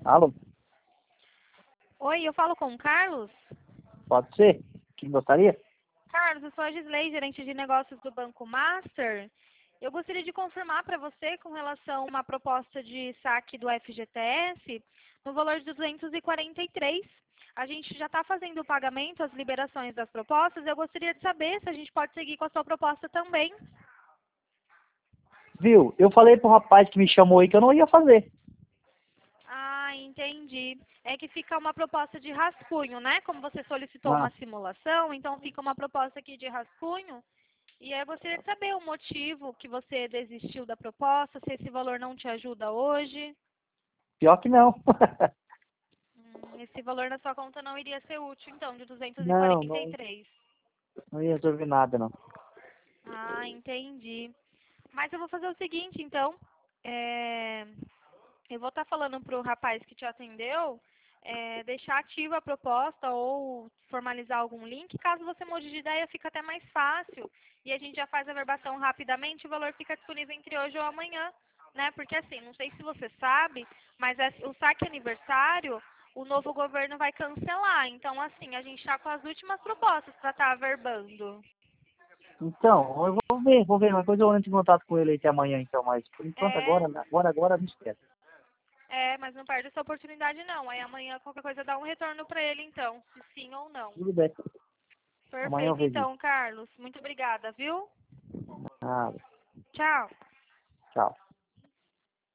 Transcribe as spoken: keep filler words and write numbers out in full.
Alô? Oi, eu falo com o Carlos? Pode ser? Quem gostaria? Carlos, eu sou a Gisley, gerente de negócios do Banco Master. Eu gostaria de confirmar para você com relação a uma proposta de saque do F G T S no valor de duzentos e quarenta e três. A gente já está fazendo o pagamento, as liberações das propostas. Eu gostaria de saber se a gente pode seguir com a sua proposta também. Viu? Eu falei pro rapaz que me chamou aí que eu não ia fazer. Ah, entendi. É que fica uma proposta de rascunho, né? Como você solicitou Ah, uma simulação, então fica uma proposta aqui de rascunho. E aí eu gostaria de saber o motivo que você desistiu da proposta, se esse valor não te ajuda hoje. pior que não. Hum, esse valor na sua conta não iria ser útil, então, de duzentos e Não, quarenta e não, três. não ia resolver nada, não. Ah, entendi. Mas eu vou fazer o seguinte, então. É, Eu vou estar falando para o rapaz que te atendeu, é, deixar ativa a proposta ou formalizar algum link. Caso você mude de ideia, fica até mais fácil. E a gente já faz a verbação rapidamente, o valor fica disponível entre hoje ou amanhã. Né? Porque assim, não sei se você sabe, mas é- o saque aniversário, o novo governo vai cancelar. Então, assim, a gente está com as últimas propostas para estar averbando. Então, eu vou ver, vou ver. Uma coisa eu entro em contato com ele até amanhã, então. Mas por enquanto, É, agora, agora, agora, me esquece. é, mas não perde essa oportunidade não. Aí amanhã qualquer coisa dá um retorno para ele então, se sim ou não. Tudo bem. Amanhã eu Perfeito, vejo. então, Carlos. Muito obrigada, viu? Ah, Tchau. tchau.